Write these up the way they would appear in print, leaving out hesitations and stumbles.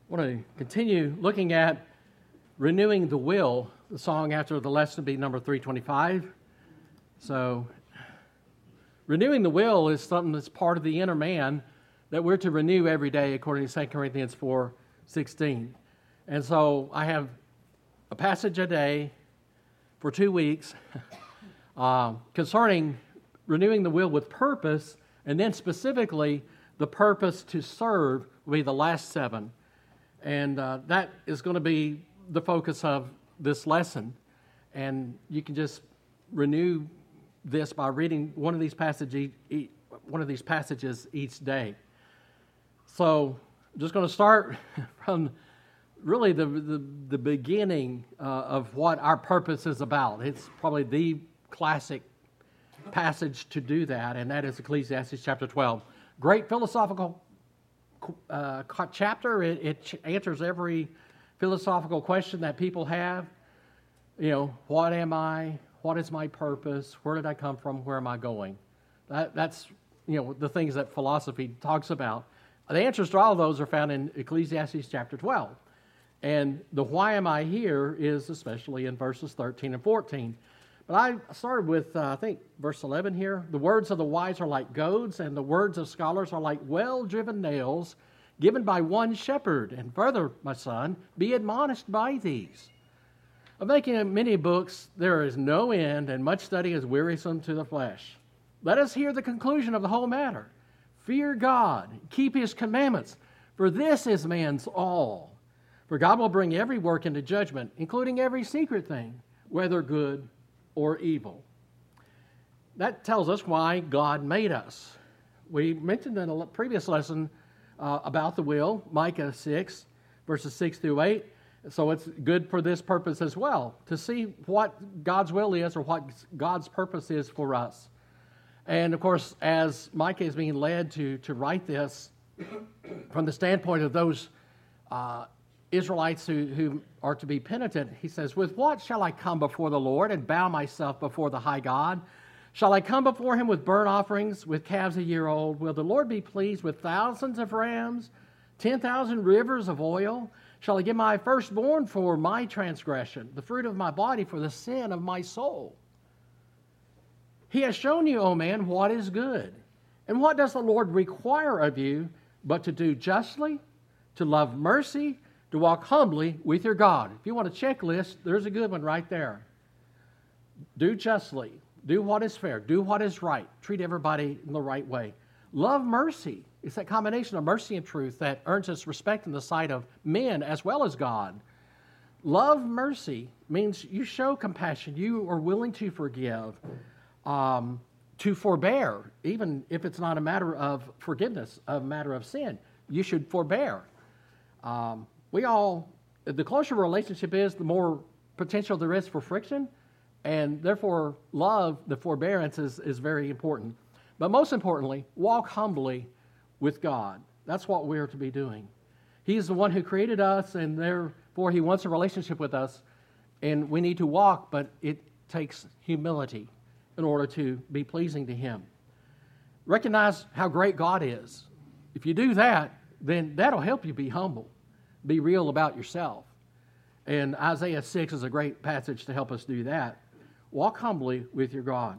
I want to continue looking at Renewing the Will. The song after the lesson will be number 325. So, renewing the will is something that's part of the inner man that we're to renew every day according to 2 Corinthians 4:16. And so I have a passage a day for 2 weeks concerning renewing the will with purpose, and then specifically the purpose to serve will be the last 7. And that is going to be the focus of this lesson. And you can just renew this by reading one of these passages each day. So I'm just going to start from really the beginning of what our purpose is about. It's probably the classic passage to do that, and that is Ecclesiastes chapter 12. Great philosophical chapter. It answers every philosophical question that people have. You know, what am I? What is my purpose? Where did I come from? Where am I going? That's the things that philosophy talks about. The answers to all of those are found in Ecclesiastes chapter 12. And the why am I here is especially in verses 13 and 14. But I started with, I think, verse 11 here. The words of the wise are like goads, and the words of scholars are like well-driven nails given by one shepherd. And further, my son, be admonished by these. Of making many books, there is no end, and much study is wearisome to the flesh. Let us hear the conclusion of the whole matter. Fear God, keep his commandments, for this is man's all. For God will bring every work into judgment, including every secret thing, whether good or evil. That tells us why God made us. We mentioned in a previous lesson about the will, Micah 6, verses 6 through 8. So it's good for this purpose as well, to see what God's will is or what God's purpose is for us. And of course, as Micah is being led to write this from the standpoint of those Israelites who are to be penitent, he says, with what shall I come before the Lord and bow myself before the high God? Shall I come before him with burnt offerings, with calves a year old? Will the Lord be pleased with thousands of rams, 10,000 rivers of oil? Shall I give my firstborn for my transgression, the fruit of my body for the sin of my soul? He has shown you, O man, what is good. And what does the Lord require of you but to do justly, to love mercy, to walk humbly with your God? If you want a checklist, there's a good one right there. Do justly. Do what is fair. Do what is right. Treat everybody in the right way. Love mercy. It's that combination of mercy and truth that earns us respect in the sight of men as well as God. Love mercy means you show compassion. You are willing to forgive, to forbear, even if it's not a matter of forgiveness, a matter of sin. You should forbear. The closer a relationship is, the more potential there is for friction, and therefore love, the forbearance is very important. But most importantly, walk humbly with God. That's what we're to be doing. He's the one who created us, and therefore he wants a relationship with us, and we need to walk, but it takes humility in order to be pleasing to him. Recognize how great God is. If you do that, then that'll help you be humble. Be real about yourself. And Isaiah 6 is a great passage to help us do that. Walk humbly with your God.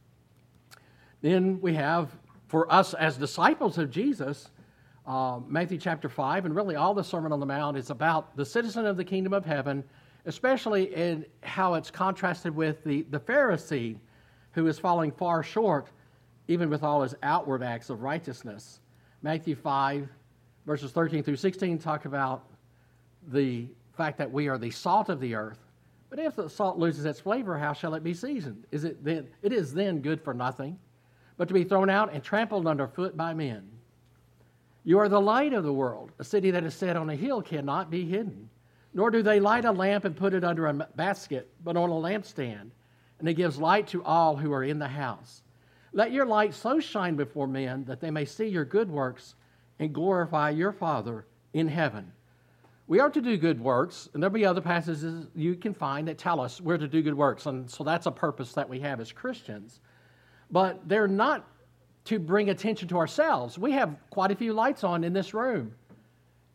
Then we have, for us as disciples of Jesus, Matthew chapter 5, and really all the Sermon on the Mount is about the citizen of the kingdom of heaven, especially in how it's contrasted with the Pharisee who is falling far short, even with all his outward acts of righteousness. Matthew 5, verses 13 through 16 talk about the fact that we are the salt of the earth. But if the salt loses its flavor, how shall it be seasoned? It is then good for nothing, but to be thrown out and trampled underfoot by men. You are the light of the world. A city that is set on a hill cannot be hidden. Nor do they light a lamp and put it under a basket, but on a lampstand, and it gives light to all who are in the house. Let your light so shine before men that they may see your good works and glorify your Father in heaven. We are to do good works, and there'll be other passages you can find that tell us we're to do good works, and so that's a purpose that we have as Christians. But they're not to bring attention to ourselves. We have quite a few lights on in this room,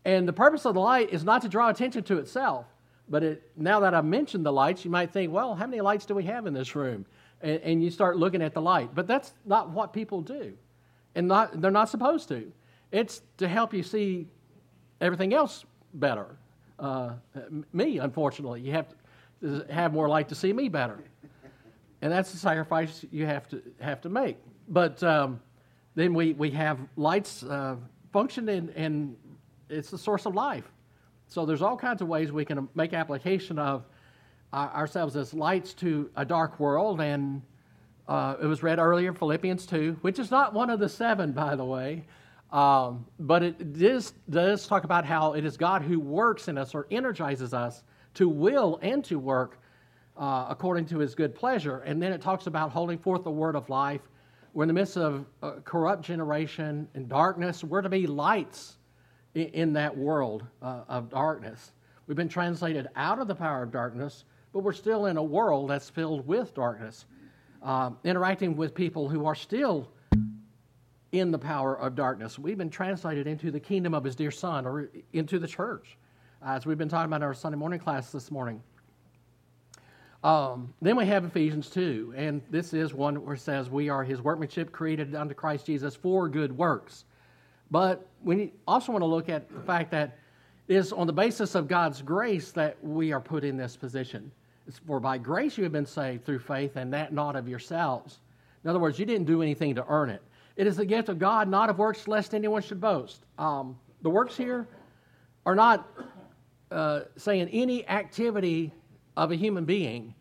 And the purpose of the light is not to draw attention to itself. But now that I've mentioned the lights, you might think, well, how many lights do we have in this room? And you start looking at the light. But that's not what people do. And they're not supposed to. It's to help you see everything else better. Me, unfortunately. You have to have more light to see me better. And that's the sacrifice you have to make. But then we have lights function, and it's the source of life. So there's all kinds of ways we can make application of ourselves as lights to a dark world. And it was read earlier, Philippians 2, which is not one of the 7, by the way. But it does talk about how it is God who works in us or energizes us to will and to work according to his good pleasure. And then it talks about holding forth the word of life. We're in the midst of a corrupt generation and darkness. We're to be lights in that world of darkness. We've been translated out of the power of darkness, but we're still in a world that's filled with darkness, interacting with people who are still in the power of darkness. We've been translated into the kingdom of his dear Son, or into the church, as we've been talking about in our Sunday morning class this morning. Then we have Ephesians 2, and this is one where it says, we are his workmanship created unto Christ Jesus for good works. But we also want to look at the fact that it is on the basis of God's grace that we are put in this position. It's for by grace you have been saved through faith, and that not of yourselves. In other words, you didn't do anything to earn it. It is the gift of God, not of works, lest anyone should boast. The works here are not saying any activity of a human being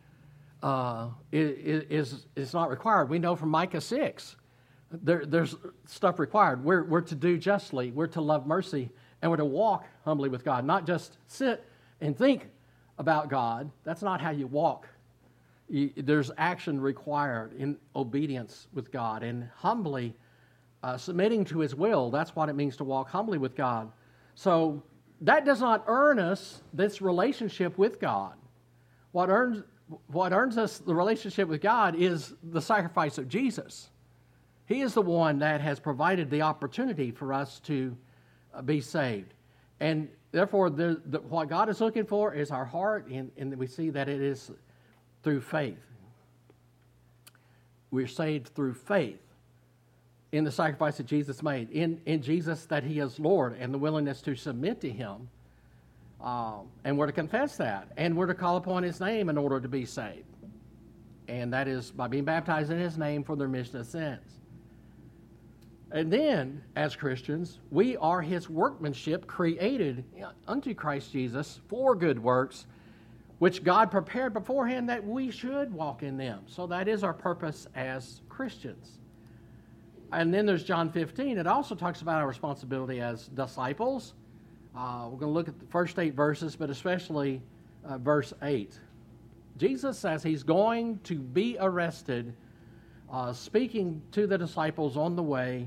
is not required. We know from Micah 6, there's stuff required. We're to do justly, we're to love mercy, and we're to walk humbly with God, not just sit and think about God. That's not how you walk. There's action required in obedience with God and humbly submitting to his will. That's what it means to walk humbly with God. So that does not earn us this relationship with God. What earns us the relationship with God is the sacrifice of Jesus. He is the one that has provided the opportunity for us to be saved. And therefore, what God is looking for is our heart, and we see that it is through faith. We're saved through faith in the sacrifice that Jesus made, in Jesus that he is Lord, and the willingness to submit to him. And we're to confess that, and we're to call upon his name in order to be saved. And that is by being baptized in his name for the remission of sins. And then, as Christians, we are his workmanship created unto Christ Jesus for good works, which God prepared beforehand that we should walk in them. So that is our purpose as Christians. And then there's John 15. It also talks about our responsibility as disciples. We're going to look at the first 8 verses, but especially verse 8. Jesus, as he's going to be arrested, speaking to the disciples on the way,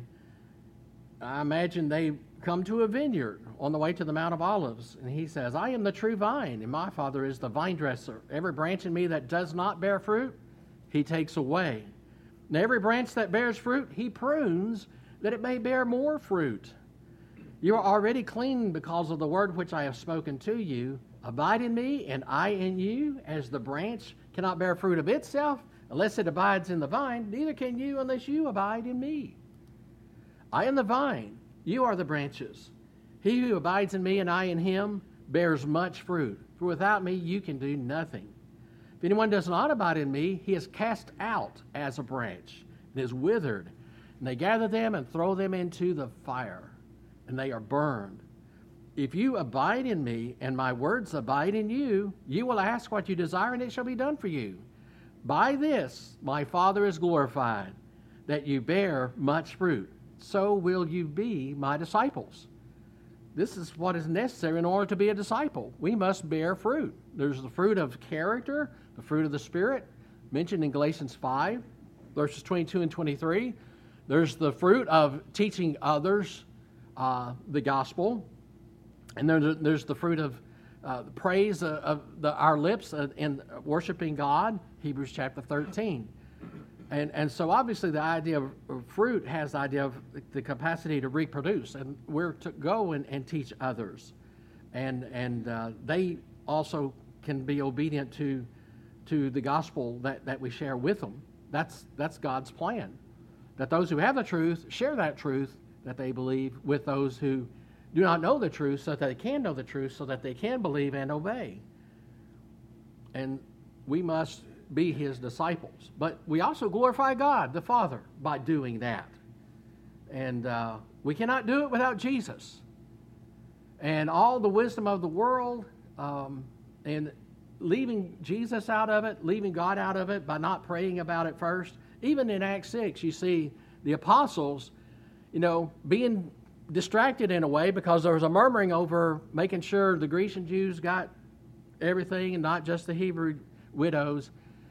I imagine they come to a vineyard on the way to the Mount of Olives. And he says, I am the true vine, and my Father is the vine dresser. Every branch in me that does not bear fruit, he takes away. And every branch that bears fruit, he prunes, that it may bear more fruit. You are already clean because of the word which I have spoken to you. Abide in me, and I in you, as the branch cannot bear fruit of itself unless it abides in the vine, neither can you unless you abide in me. I am the vine, you are the branches. He who abides in me and I in him bears much fruit, for without me you can do nothing. If anyone does not abide in me, he is cast out as a branch and is withered, and they gather them and throw them into the fire, and they are burned. If you abide in me and my words abide in you, you will ask what you desire, and it shall be done for you. By this my Father is glorified, that you bear much fruit. So will you be my disciples. This is what is necessary in order to be a disciple. We must bear fruit. There's the fruit of character, the fruit of the Spirit, mentioned in Galatians 5, verses 22 and 23. There's the fruit of teaching others the gospel. And there's the fruit of praise of our lips in worshiping God, Hebrews chapter 13. And so obviously the idea of fruit has the idea of the capacity to reproduce, and we're to go and teach others. And they also can be obedient to the gospel that we share with them. That's God's plan, that those who have the truth share that truth that they believe with those who do not know the truth, so that they can know the truth, so that they can believe and obey. And we must be his disciples. But we also glorify God, the Father, by doing that. And we cannot do it without Jesus. And all the wisdom of the world, and leaving Jesus out of it, leaving God out of it by not praying about it first. Even in Acts 6, you see the apostles, being distracted in a way because there was a murmuring over making sure the Grecian Jews got everything and not just the Hebrew widows.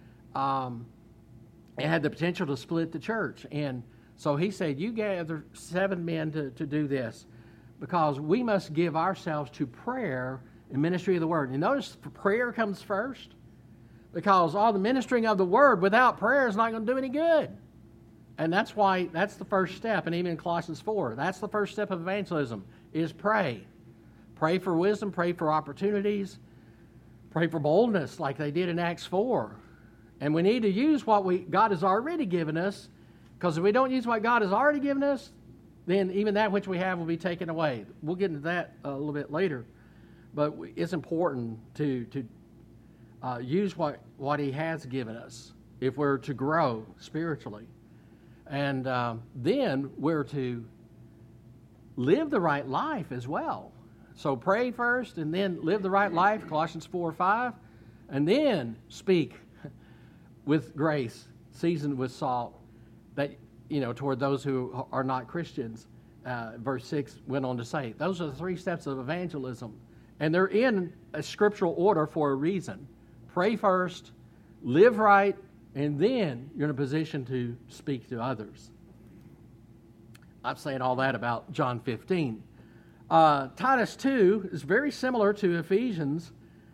It had the potential to split the church. And so he said, you gather 7 men to do this, because we must give ourselves to prayer and ministry of the word. And notice prayer comes first, because all the ministering of the word without prayer is not going to do any good. And that's why that's the first step. And even in Colossians 4, that's the first step of evangelism, is pray. Pray for wisdom, pray for opportunities, pray for boldness like they did in Acts 4. And we need to use what God has already given us, because if we don't use what God has already given us, then even that which we have will be taken away. We'll get into that a little bit later. But it's important to use what he has given us if we're to grow spiritually. And then we're to live the right life as well. So pray first and then live the right life, Colossians 4:5, and then speak with grace, seasoned with salt, that toward those who are not Christians. Verse 6 went on to say, those are the 3 steps of evangelism. And they're in a scriptural order for a reason. Pray first, live right, and then you're in a position to speak to others. I'm saying all that about John 15. Titus 2 is very similar to Ephesians.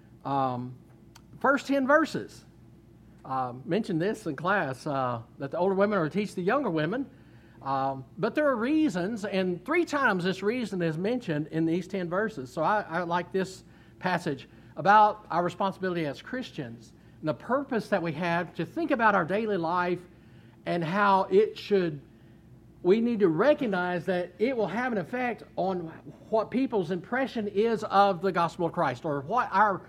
First 10 verses. Mentioned this in class, that the older women are to teach the younger women. But there are reasons, and 3 times this reason is mentioned in these 10 verses. So I like this passage about our responsibility as Christians and the purpose that we have to think about our daily life and how we need to recognize that it will have an effect on what people's impression is of the gospel of Christ, or what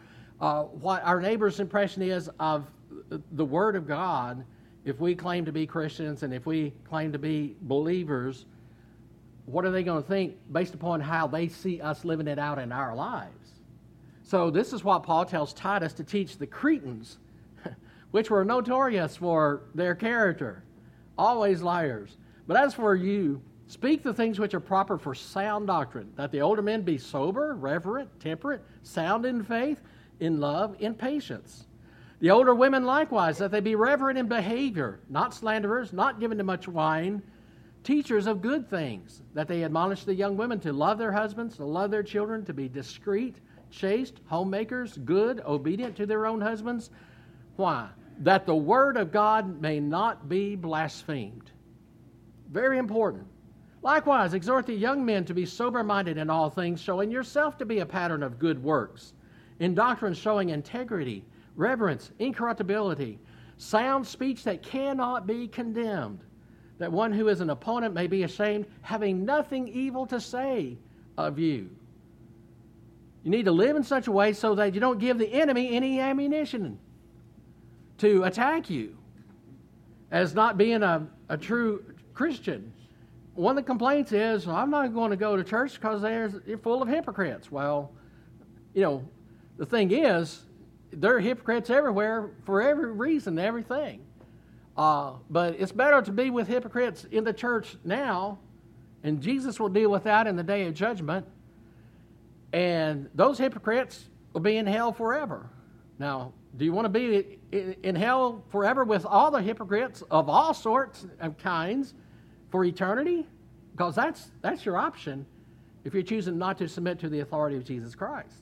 our neighbor's impression is of the Word of God. If we claim to be Christians and if we claim to be believers, what are they going to think based upon how they see us living it out in our lives? So this is what Paul tells Titus to teach the Cretans, which were notorious for their character, always liars. But as for you, speak the things which are proper for sound doctrine, that the older men be sober, reverent, temperate, sound in faith, in love, in patience. The older women likewise, that they be reverent in behavior, not slanderers, not given to much wine, teachers of good things, that they admonish the young women to love their husbands, to love their children, to be discreet, chaste, homemakers, good, obedient to their own husbands. Why? That the word of God may not be blasphemed. Very important. Likewise, exhort the young men to be sober-minded in all things, showing yourself to be a pattern of good works, in doctrine showing integrity, reverence, incorruptibility, sound speech that cannot be condemned, that one who is an opponent may be ashamed, having nothing evil to say of you. You need to live in such a way so that you don't give the enemy any ammunition to attack you as not being a true Christian. One of the complaints is, I'm not going to go to church because they're full of hypocrites. Well, the thing is, there are hypocrites everywhere for every reason, everything. But it's better to be with hypocrites in the church now, and Jesus will deal with that in the day of judgment. And those hypocrites will be in hell forever. Now, do you want to be in hell forever with all the hypocrites of all sorts of kinds for eternity? Because that's your option if you're choosing not to submit to the authority of Jesus Christ.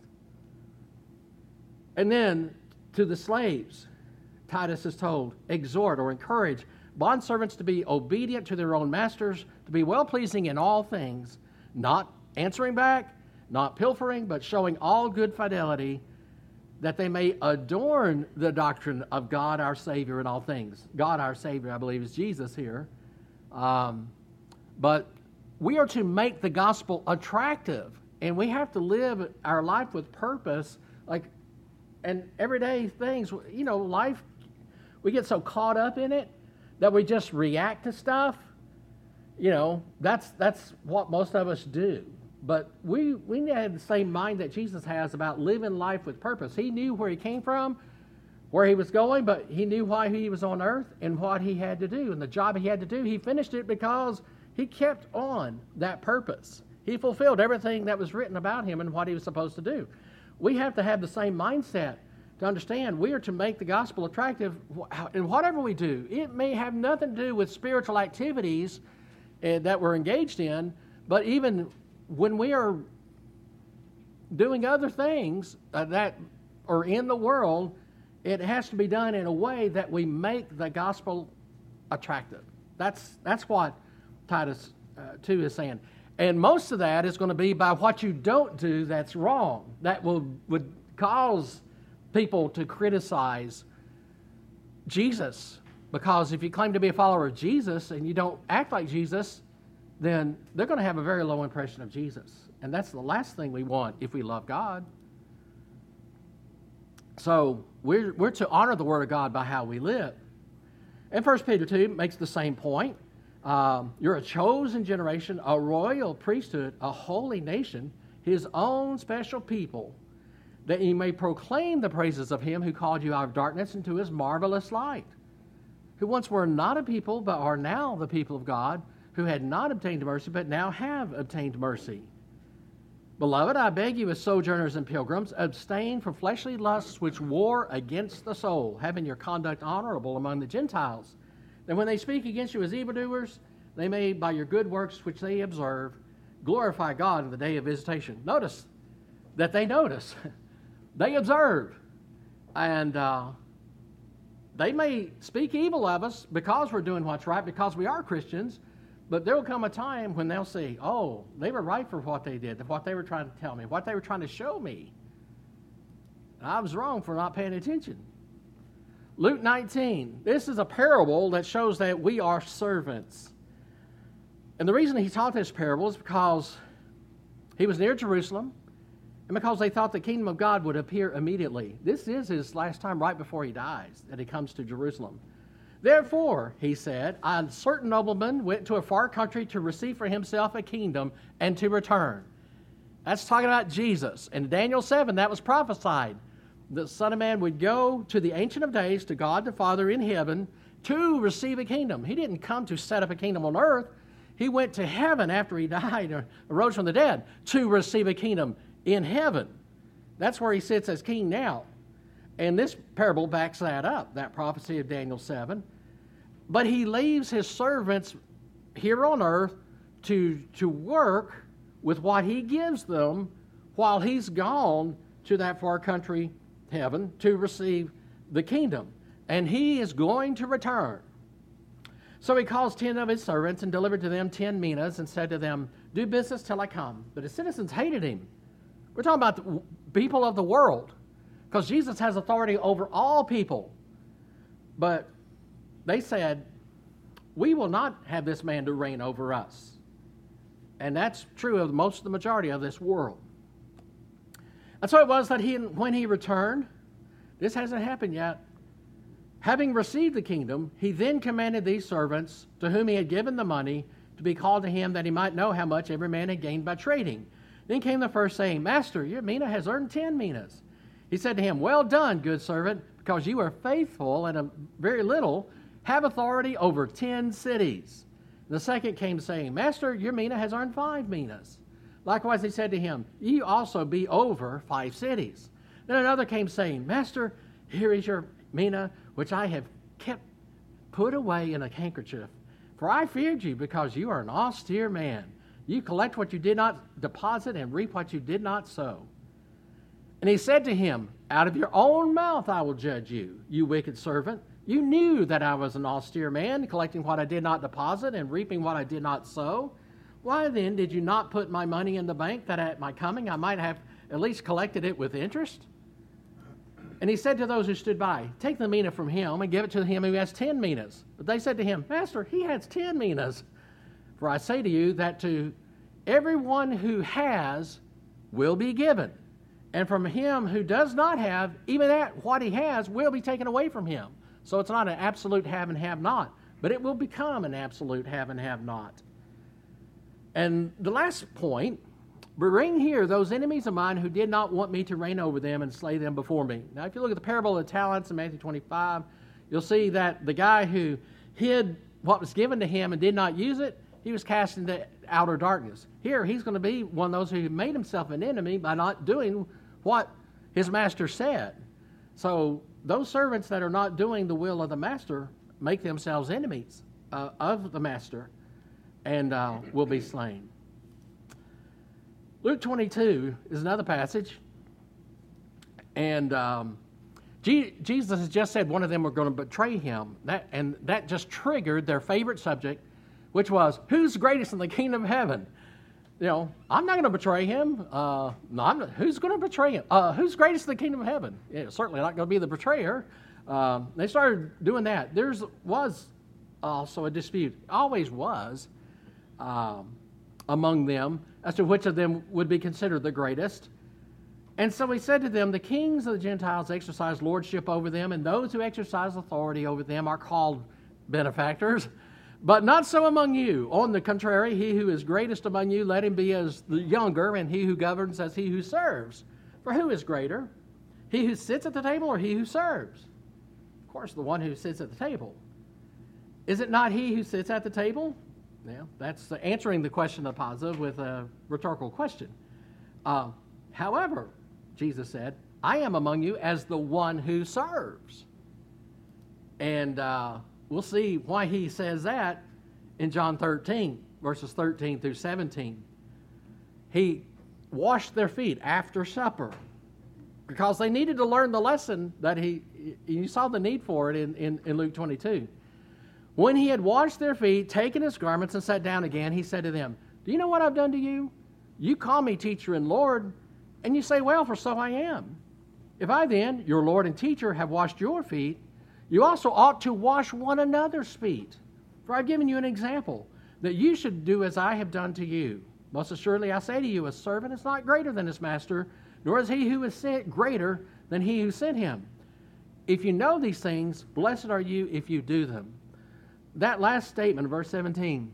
And then to the slaves, Titus is told, exhort or encourage bondservants to be obedient to their own masters, to be well-pleasing in all things, not answering back, not pilfering, but showing all good fidelity, that they may adorn the doctrine of God our Savior in all things. God our Savior, I believe, is Jesus here. But we are to make the gospel attractive, and we have to live our life with purpose, and everyday things. Life, we get so caught up in it that we just react to stuff. That's what most of us do. But we need to have the same mind that Jesus has about living life with purpose. He knew where he came from, where he was going, but he knew why he was on earth and what he had to do. And the job he had to do, he finished it because he kept on that purpose. He fulfilled everything that was written about him and what he was supposed to do. We have to have the same mindset to understand we are to make the gospel attractive in whatever we do. It may have nothing to do with spiritual activities that we're engaged in, but even when we are doing other things that are in the world, it has to be done in a way that we make the gospel attractive. That's what Titus 2 is saying. And most of that is going to be by what you don't do that's wrong, that would cause people to criticize Jesus. Because if you claim to be a follower of Jesus and you don't act like Jesus, then they're going to have a very low impression of Jesus. And that's the last thing we want if we love God. So we're to honor the Word of God by how we live. And 1 Peter 2 makes the same point. You're a chosen generation, a royal priesthood, a holy nation, his own special people, that you may proclaim the praises of him who called you out of darkness into his marvelous light, who once were not a people, but are now the people of God, who had not obtained mercy, but now have obtained mercy. Beloved, I beg you as sojourners and pilgrims, abstain from fleshly lusts which war against the soul, having your conduct honorable among the Gentiles. That when they speak against you as evildoers, they may, by your good works which they observe, glorify God in the day of visitation. Notice that they notice. They observe. And they may speak evil of us because we're doing what's right, because we are Christians, but there will come a time when they'll say, oh, they were right for what they did, what they were trying to tell me, what they were trying to show me. And I was wrong for not paying attention. Luke 19. This is a parable that shows that we are servants. And the reason he taught this parable is because he was near Jerusalem and because they thought the kingdom of God would appear immediately. This is his last time right before he dies that he comes to Jerusalem. Therefore, he said, a certain nobleman went to a far country to receive for himself a kingdom and to return. That's talking about Jesus. In Daniel 7, that was prophesied. The Son of Man would go to the Ancient of Days, to God the Father in heaven, to receive a kingdom. He didn't come to set up a kingdom on earth. He went to heaven after he died or arose from the dead to receive a kingdom in heaven. That's where he sits as king now. And this parable backs that up, that prophecy of Daniel 7. But he leaves his servants here on earth to work with what he gives them while he's gone to that far country, heaven, to receive the kingdom. And he is going to return. So he calls 10 of his servants and delivered to them 10 minas and said to them, do business till I come. But his citizens hated him. We're talking about the people of the world, because Jesus has authority over all people. But they said, we will not have this man to reign over us. And that's true of most of the majority of this world. And so it was that when he returned, this hasn't happened yet, having received the kingdom, he then commanded these servants, to whom he had given the money, to be called to him, that he might know how much every man had gained by trading. Then came the first, saying, Master, your mina has earned 10 minas. He said to him, well done, good servant, because you are faithful in a very little, have authority over 10 cities. And the second came saying, Master, your mina has earned 5 minas. Likewise he said to him, you also be over 5 cities. Then another came saying, Master, here is your mina, which I have kept put away in a handkerchief. For I feared you, because you are an austere man. You collect what you did not deposit and reap what you did not sow. And he said to him, out of your own mouth I will judge you, you wicked servant. You knew that I was an austere man, collecting what I did not deposit and reaping what I did not sow. Why then did you not put my money in the bank, that at my coming I might have at least collected it with interest? And he said to those who stood by, take the mina from him and give it to him who has 10 minas. But they said to him, Master, he has 10 minas. For I say to you that to everyone who has will be given, and from him who does not have, even that what he has will be taken away from him. So it's not an absolute have and have not, but it will become an absolute have and have not. And the last point, bring here those enemies of mine who did not want me to reign over them and slay them before me. Now, if you look at the parable of the talents in Matthew 25, you'll see that the guy who hid what was given to him and did not use it, he was cast into outer darkness. Here, he's going to be one of those who made himself an enemy by not doing what his master said. So those servants that are not doing the will of the master make themselves enemies of the master and will be slain. Luke 22 is another passage, and Jesus has just said one of them were going to betray him, that just triggered their favorite subject, which was, who's greatest in the kingdom of heaven? You know, I'm not going to betray him. Who's going to betray him? Who's greatest in the kingdom of heaven? Yeah, certainly not going to be the betrayer. They started doing that. There was also a dispute, always was, among them as to which of them would be considered the greatest. And so he said to them, the kings of the Gentiles exercise lordship over them, and those who exercise authority over them are called benefactors. But not so among you. On the contrary, he who is greatest among you, let him be as the younger, and he who governs as he who serves. For who is greater, he who sits at the table or he who serves? Of course, the one who sits at the table. Is it not he who sits at the table? Yeah, that's answering the question of the positive with a rhetorical question. However, Jesus said, I am among you as the one who serves. And we'll see why he says that in John 13, verses 13 through 17. He washed their feet after supper because they needed to learn the lesson that you saw the need for it in Luke 22. When he had washed their feet, taken his garments, and sat down again, he said to them, do you know what I've done to you? You call me teacher and Lord, and you say, well, for so I am. If I then, your Lord and teacher, have washed your feet, you also ought to wash one another's feet. For I've given you an example, that you should do as I have done to you. Most assuredly I say to you, a servant is not greater than his master, nor is he who is sent greater than he who sent him. If you know these things, blessed are you if you do them. That last statement, verse 17,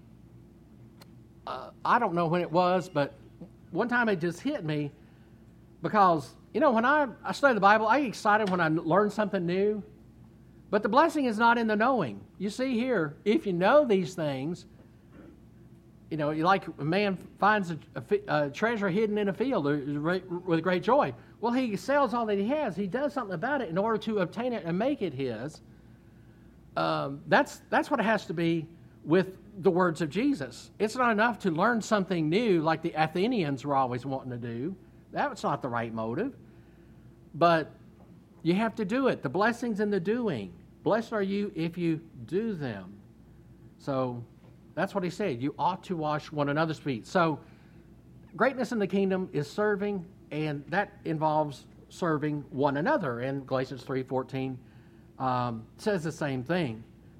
I don't know when it was, but one time it just hit me because, you know, when I study the Bible, I get excited when I learn something new. But the blessing is not in the knowing. You see here, if you know these things, you know, like a man finds a treasure hidden in a field with great joy. Well, he sells all that he has. He does something about it in order to obtain it and make it his. That's what it has to be with the words of Jesus. It's not enough to learn something new like the Athenians were always wanting to do. That's not the right motive. But you have to do it. The blessing's in the doing. Blessed are you if you do them. So that's what he said. You ought to wash one another's feet. So greatness in the kingdom is serving, and that involves serving one another. And Galatians 3:14 says the same thing.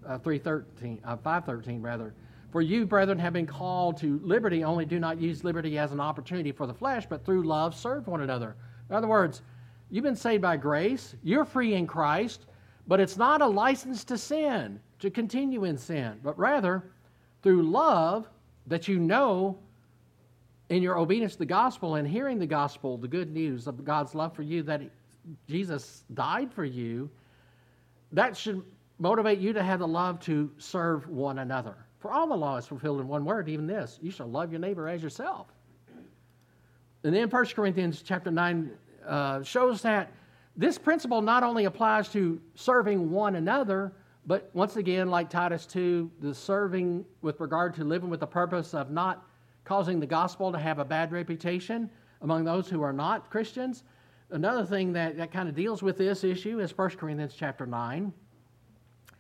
5:13 rather. For you, brethren, have been called to liberty, only do not use liberty as an opportunity for the flesh, but through love serve one another. In other words, you've been saved by grace, you're free in Christ, but it's not a license to sin, to continue in sin, but rather through love that you know in your obedience to the gospel and hearing the gospel, the good news of God's love for you, that Jesus died for you, that should motivate you to have the love to serve one another. For all the law is fulfilled in one word, even this, you shall love your neighbor as yourself. And then 1 Corinthians chapter 9 shows that this principle not only applies to serving one another, but once again, like Titus 2, the serving with regard to living with the purpose of not causing the gospel to have a bad reputation among those who are not Christians. Another thing that kind of deals with this issue is 1 Corinthians chapter 9.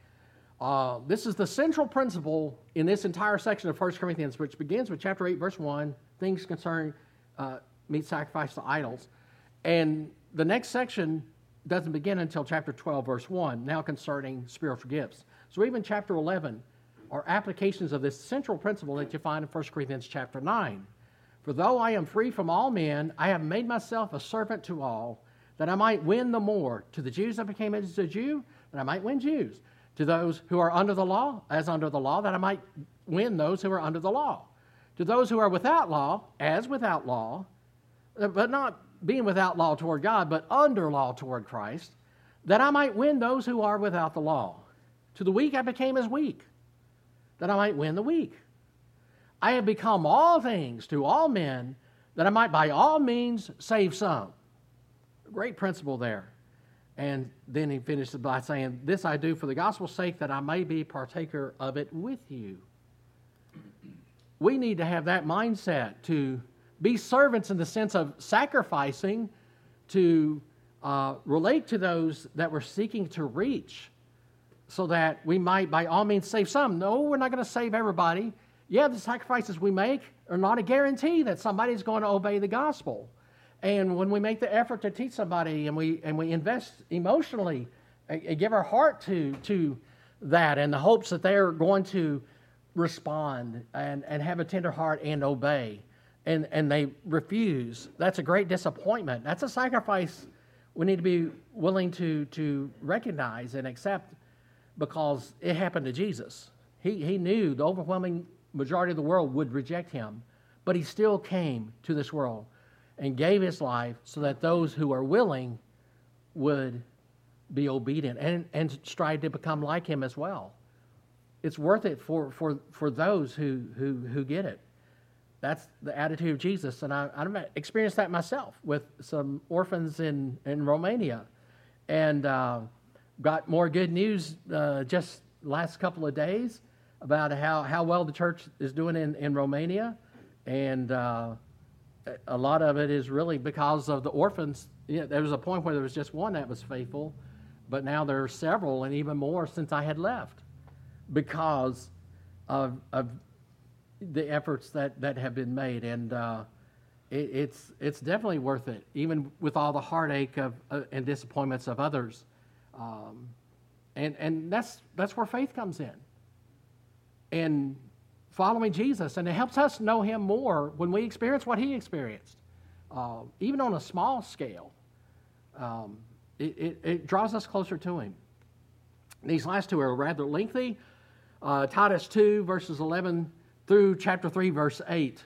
This is the central principle in this entire section of 1 Corinthians, which begins with chapter 8, verse 1, things concerning meat sacrifice to idols. And the next section doesn't begin until chapter 12, verse 1, now concerning spiritual gifts. So even chapter 11 are applications of this central principle that you find in 1 Corinthians chapter 9. For though I am free from all men, I have made myself a servant to all, that I might win the more. To the Jews I became as a Jew, that I might win Jews. To those who are under the law, as under the law, that I might win those who are under the law. To those who are without law, as without law, but not being without law toward God, but under law toward Christ, that I might win those who are without the law. To the weak I became as weak, that I might win the weak. I have become all things to all men, that I might by all means save some. Great principle there. And then he finishes by saying, this I do for the gospel's sake, that I may be partaker of it with you. We need to have that mindset to be servants in the sense of sacrificing, to relate to those that we're seeking to reach, so that we might by all means save some. No, we're not going to save everybody. Yeah, the sacrifices we make are not a guarantee that somebody's going to obey the gospel. And when we make the effort to teach somebody and we invest emotionally, give our heart to that in the hopes that they're going to respond and have a tender heart and obey, and they refuse, that's a great disappointment. That's a sacrifice we need to be willing to recognize and accept, because it happened to Jesus. He knew the overwhelming majority of the world would reject him, but he still came to this world and gave his life so that those who are willing would be obedient and strive to become like him as well. It's worth it for those who get it. That's the attitude of Jesus, and I've experienced that myself with some orphans in Romania, and got more good news just last couple of days about how well the church is doing in Romania, and a lot of it is really because of the orphans. There was a point where there was just one that was faithful, but now there are several, and even more since I had left, because of the efforts that have been made. And it's definitely worth it, even with all the heartache and disappointments of others. And that's where faith comes in, and following Jesus, and it helps us know him more when we experience what he experienced, even on a small scale. It draws us closer to him. These last two are rather lengthy. Titus 2, verses 11 through chapter 3, verse 8.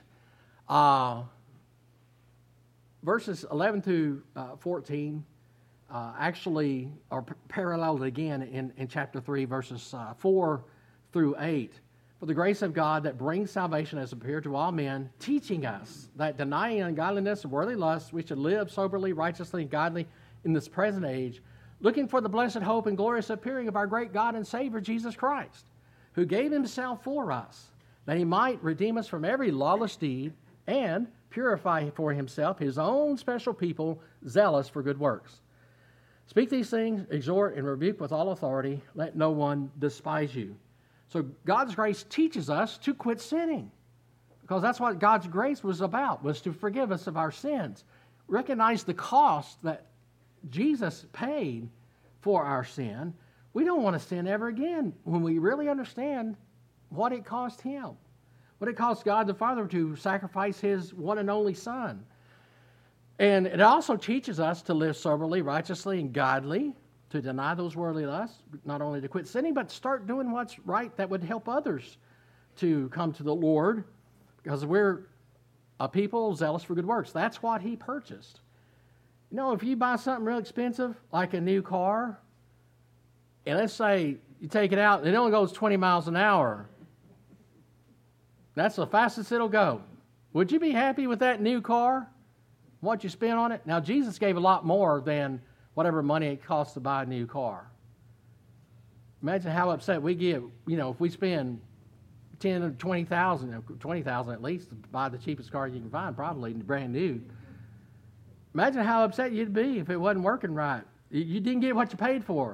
Verses 11 through 14 actually are paralleled again in chapter 3, verses 4 through 8. For the grace of God that brings salvation has appeared to all men, teaching us that denying ungodliness and worldly lusts, we should live soberly, righteously, and godly in this present age, looking for the blessed hope and glorious appearing of our great God and Savior, Jesus Christ, who gave himself for us, that he might redeem us from every lawless deed and purify for himself his own special people, zealous for good works. Speak these things, exhort, and rebuke with all authority. Let no one despise you. So God's grace teaches us to quit sinning, because that's what God's grace was about, was to forgive us of our sins. Recognize the cost that Jesus paid for our sin. We don't want to sin ever again when we really understand what it cost him, what it cost God the Father to sacrifice his one and only Son. And it also teaches us to live soberly, righteously, and godly, to deny those worldly lusts, not only to quit sinning, but start doing what's right that would help others to come to the Lord, because we're a people zealous for good works. That's what he purchased. You know, if you buy something real expensive, like a new car, and let's say you take it out, and it only goes 20 miles an hour, that's the fastest it'll go. Would you be happy with that new car? What you spent on it? Now, Jesus gave a lot more than whatever money it costs to buy a new car. Imagine how upset we get, if we spend $10,000 or $20,000 at least to buy the cheapest car you can find, probably brand new. Imagine how upset you'd be if it wasn't working right. You didn't get what you paid for.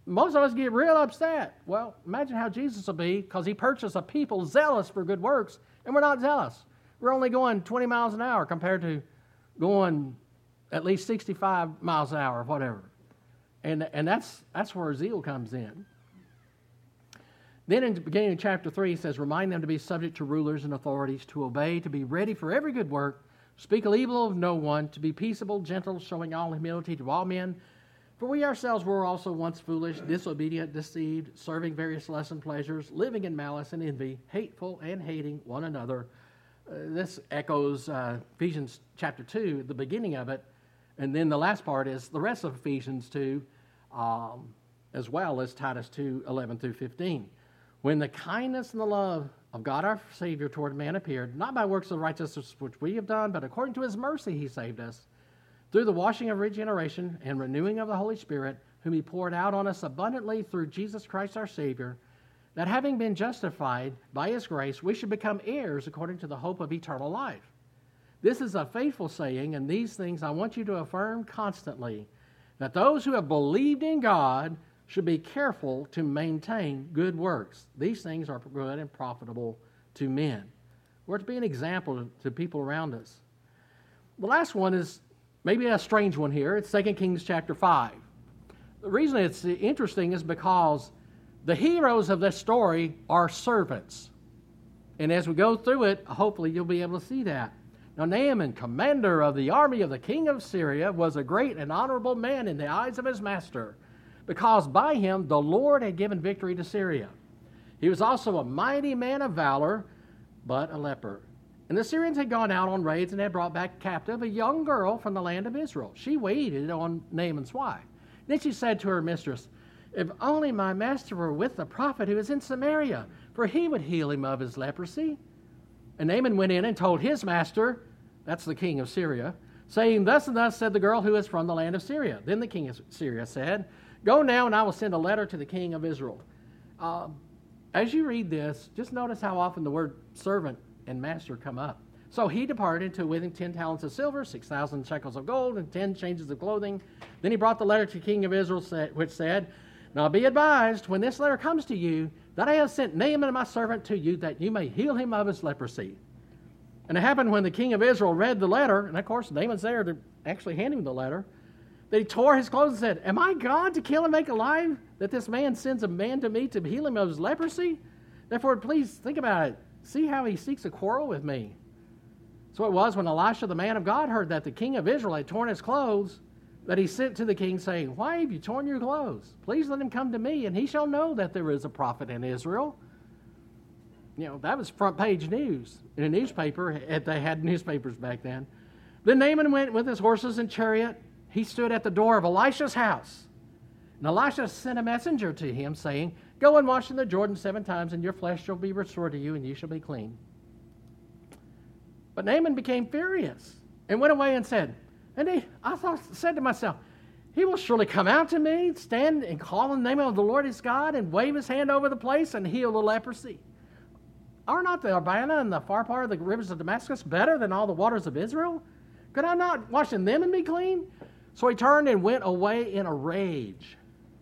most of us get real upset. Well, imagine how Jesus will be, because he purchased a people zealous for good works, and we're not zealous. We're only going 20 miles an hour compared to going at least 65 miles an hour or whatever. And that's where zeal comes in. Then in the beginning of chapter 3, he says, remind them to be subject to rulers and authorities, to obey, to be ready for every good work, speak evil of no one, to be peaceable, gentle, showing all humility to all men. For we ourselves were also once foolish, disobedient, deceived, serving various lesser pleasures, living in malice and envy, hateful and hating one another. This echoes Ephesians chapter 2, the beginning of it. And then the last part is the rest of Ephesians 2, as well as Titus 2, 11 through 15. When the kindness and the love of God our Savior toward man appeared, not by works of righteousness which we have done, but according to his mercy he saved us, through the washing of regeneration and renewing of the Holy Spirit, whom he poured out on us abundantly through Jesus Christ our Savior, that having been justified by his grace, we should become heirs according to the hope of eternal life. This is a faithful saying, and these things I want you to affirm constantly, that those who have believed in God should be careful to maintain good works. These things are good and profitable to men. We're to be an example to people around us. The last one is maybe a strange one here. It's 2 Kings chapter 5. The reason it's interesting is because the heroes of this story are servants. And as we go through it, hopefully you'll be able to see that. Now Naaman, commander of the army of the king of Syria, was a great and honorable man in the eyes of his master, because by him the Lord had given victory to Syria. He was also a mighty man of valor, but a leper. And the Syrians had gone out on raids and had brought back captive a young girl from the land of Israel. She waited on Naaman's wife. Then she said to her mistress, if only my master were with the prophet who is in Samaria, for he would heal him of his leprosy. And Naaman went in and told his master, that's the king of Syria, saying, thus and thus said the girl who is from the land of Syria. Then the king of Syria said, go now, and I will send a letter to the king of Israel. As you read this, just notice how often the word servant and master come up. So he departed to with him 10 talents of silver, 6,000 shekels of gold, and 10 changes of clothing. Then he brought the letter to the king of Israel, which said, now be advised, when this letter comes to you, that I have sent Naaman my servant to you, that you may heal him of his leprosy. And it happened when the king of Israel read the letter, and of course Naaman's there to actually hand him the letter, that he tore his clothes and said, am I God to kill and make alive, that this man sends a man to me to heal him of his leprosy? Therefore, please think about it. See how he seeks a quarrel with me. So it was when Elisha, the man of God, heard that the king of Israel had torn his clothes, that he sent to the king, saying, why have you torn your clothes? Please let him come to me, and he shall know that there is a prophet in Israel. You know, that was front page news in a newspaper. They had newspapers back then. Then Naaman went with his horses and chariot. He stood at the door of Elisha's house. And Elisha sent a messenger to him, saying, go and wash in the Jordan 7 times, and your flesh shall be restored to you, and you shall be clean. But Naaman became furious and went away and said, said to myself, he will surely come out to me, stand and call in the name of the Lord his God, and wave his hand over the place and heal the leprosy. Are not the Abana and the far part of the rivers of Damascus better than all the waters of Israel? Could I not wash in them and be clean? So he turned and went away in a rage.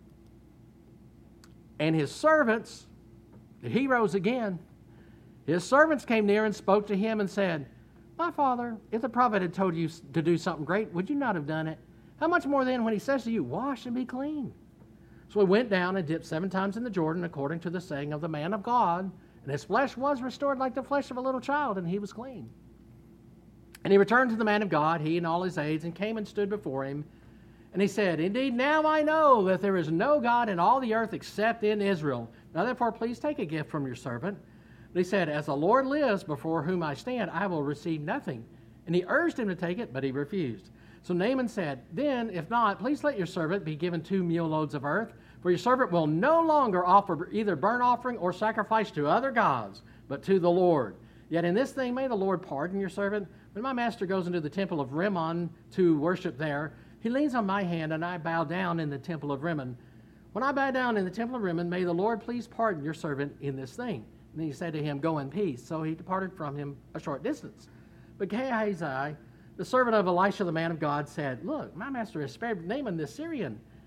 And his servants, the heroes again, his servants came near and spoke to him and said, my father, if the prophet had told you to do something great, would you not have done it? How much more then when he says to you, wash and be clean? So he went down and dipped 7 times in the Jordan, according to the saying of the man of God, and his flesh was restored like the flesh of a little child, and he was clean. And he returned to the man of God, he and all his aides, and came and stood before him. And he said, indeed, now I know that there is no God in all the earth except in Israel. Now therefore, please take a gift from your servant. But he said, as the Lord lives before whom I stand, I will receive nothing. And he urged him to take it, but he refused. So Naaman said, then, if not, please let your servant be given 2 mule loads of earth, for your servant will no longer offer either burnt offering or sacrifice to other gods, but to the Lord. Yet in this thing may the Lord pardon your servant. When my master goes into the temple of Rimmon to worship there, he leans on my hand, and I bow down in the temple of Rimmon. When I bow down in the temple of Rimmon, may the Lord please pardon your servant in this thing. And then he said to him, go in peace. So he departed from him a short distance. But Gehazi, the servant of Elisha, the man of God, said, look, my master has spared Naaman the Syrian.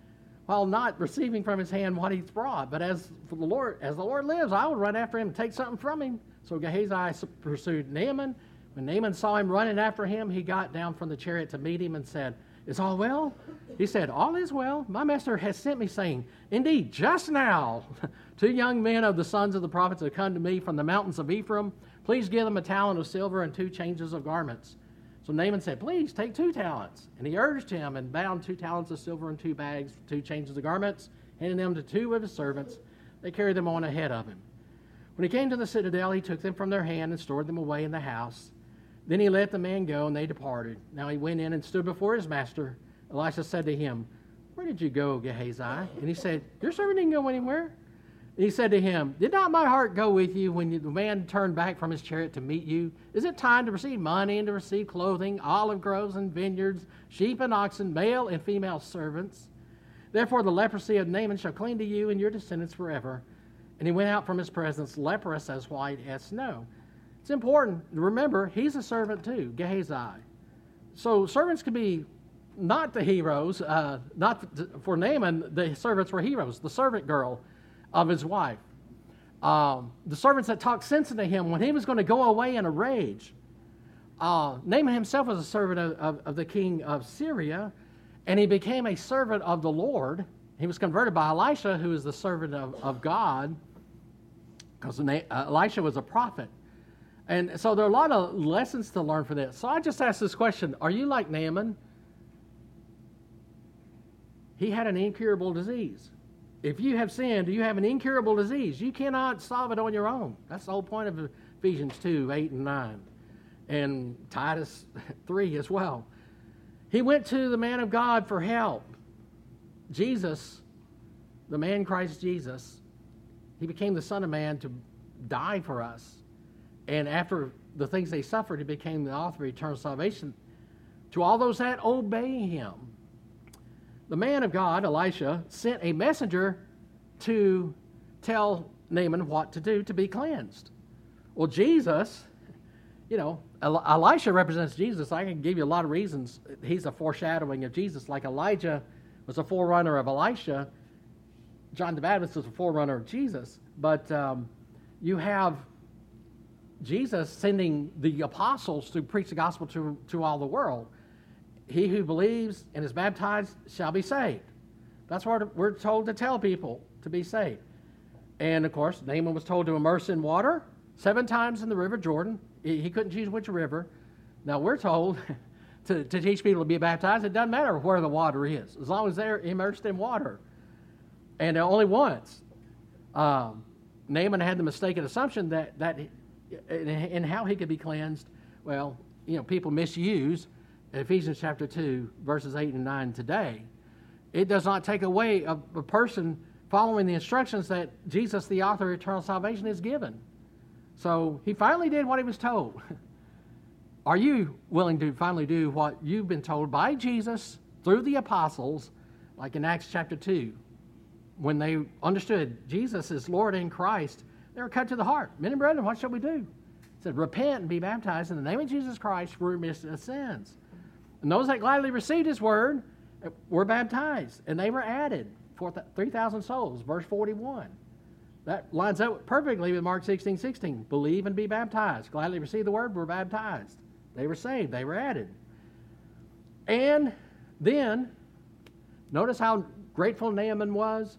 while not receiving from his hand what he's brought. But as the Lord lives, I will run after him and take something from him. So Gehazi pursued Naaman. When Naaman saw him running after him, he got down from the chariot to meet him and said, "Is all well?" He said, "All is well. My master has sent me, saying, indeed, just now, 2 young men of the sons of the prophets have come to me from the mountains of Ephraim. Please give them a talent of silver and 2 changes of garments." So Naaman said, "Please take 2 talents. And he urged him and bound 2 talents of silver in 2 bags, 2 changes of garments, handing them to 2 of his servants. They carried them on ahead of him. When he came to the citadel, he took them from their hand and stored them away in the house. Then he let the man go, and they departed. Now he went in and stood before his master. Elisha said to him, "Where did you go, Gehazi?" And he said, "Your servant didn't go anywhere." And he said to him, "Did not my heart go with you when the man turned back from his chariot to meet you? Is it time to receive money and to receive clothing, olive groves and vineyards, sheep and oxen, male and female servants? Therefore the leprosy of Naaman shall cling to you and your descendants forever." And he went out from his presence, leprous as white as snow. It's important to remember, he's a servant too, Gehazi. So servants could be not the heroes. For Naaman, the servants were heroes. The servant girl of his wife. The servants that talked sense into him when he was going to go away in a rage. Naaman himself was a servant of the king of Syria, and he became a servant of the Lord. He was converted by Elisha, who is the servant of God, because Elisha was a prophet. And so there are a lot of lessons to learn for this. So I just asked this question: are you like Naaman? He had an incurable disease. If you have sinned, you have an incurable disease. You cannot solve it on your own. That's the whole point of Ephesians 2, 8 and 9. And Titus 3 as well. He went to the man of God for help. Jesus, the man Christ Jesus, he became the Son of Man to die for us. And after the things they suffered, he became the author of eternal salvation to all those that obey him. The man of God, Elisha, sent a messenger to tell Naaman what to do to be cleansed. Well, Jesus, Elisha represents Jesus. I can give you a lot of reasons. He's a foreshadowing of Jesus. Like Elijah was a forerunner of Elisha, John the Baptist was a forerunner of Jesus. But you have Jesus sending the apostles to preach the gospel to all the world. He who believes and is baptized shall be saved. That's what we're told to tell people, to be saved. And, of course, Naaman was told to immerse in water 7 times in the river Jordan. He couldn't choose which river. Now, we're told to teach people to be baptized. It doesn't matter where the water is, as long as they're immersed in water. And only once. Naaman had the mistaken assumption that in how he could be cleansed. Well, people misuse Ephesians chapter 2, verses 8 and 9 today. It does not take away a person following the instructions that Jesus, the author of eternal salvation, is given. So he finally did what he was told. Are you willing to finally do what you've been told by Jesus through the apostles, like in Acts chapter 2? When they understood Jesus is Lord and Christ, they were cut to the heart. Men and brethren, what shall we do? He said, repent and be baptized in the name of Jesus Christ for remission of sins. And those that gladly received his word were baptized, and they were added, 3,000 souls, verse 41. That lines up perfectly with Mark 16:16. Believe and be baptized. Gladly receive the word, were baptized. They were saved, they were added. And then, notice how grateful Naaman was.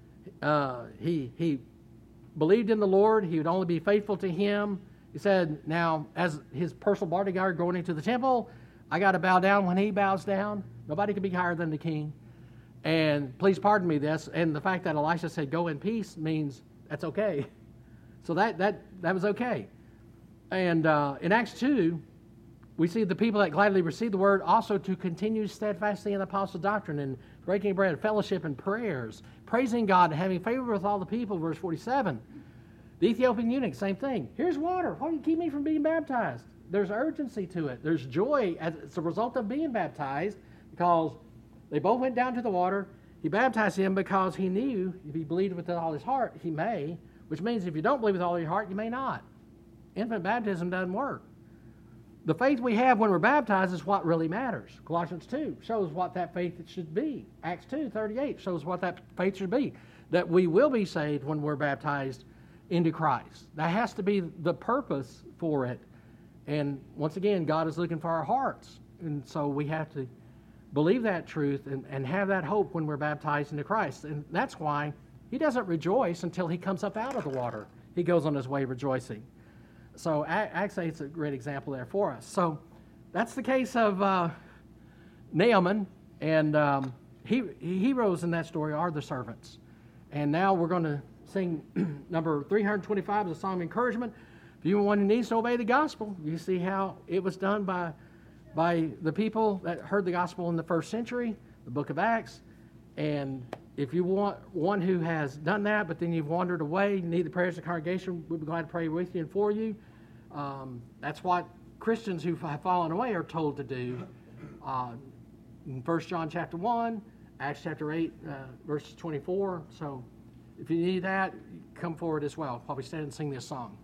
He believed in the Lord. He would only be faithful to him. He said, now, as his personal bodyguard going into the temple, I got to bow down when he bows down. Nobody can be higher than the king. And please pardon me this. And the fact that Elisha said, go in peace, means that's okay. So that was okay. And in Acts 2, we see the people that gladly received the word also to continue steadfastly in the apostle doctrine and breaking bread, fellowship, and prayers, praising God and having favor with all the people, verse 47. The Ethiopian eunuch, same thing. Here's water. Why do you keep me from being baptized? There's urgency to it. There's joy as a result of being baptized, because they both went down to the water. He baptized him because he knew if he believed with all his heart, he may, which means if you don't believe with all your heart, you may not. Infant baptism doesn't work. the faith we have when we're baptized is what really matters. Colossians 2 shows what that faith should be. Acts 2:38 shows what that faith should be. That we will be saved when we're baptized into Christ. That has to be the purpose for it. And once again, God is looking for our hearts. And so we have to believe that truth and have that hope when we're baptized into Christ. And that's why he doesn't rejoice until he comes up out of the water. He goes on his way rejoicing. So Acts 8 is a great example there for us. So that's the case of Naaman, and heroes in that story are the servants. And now we're going to sing number 325 as a song of encouragement. If you're one who needs to obey the gospel, you see how it was done by the people that heard the gospel in the first century, the book of Acts. And if you want one who has done that, but then you've wandered away, you need the prayers of the congregation, we'd be glad to pray with you and for you. That's what Christians who have fallen away are told to do. In 1 John chapter 1, Acts chapter 8, verses 24. So if you need that, come forward as well while we stand and sing this song.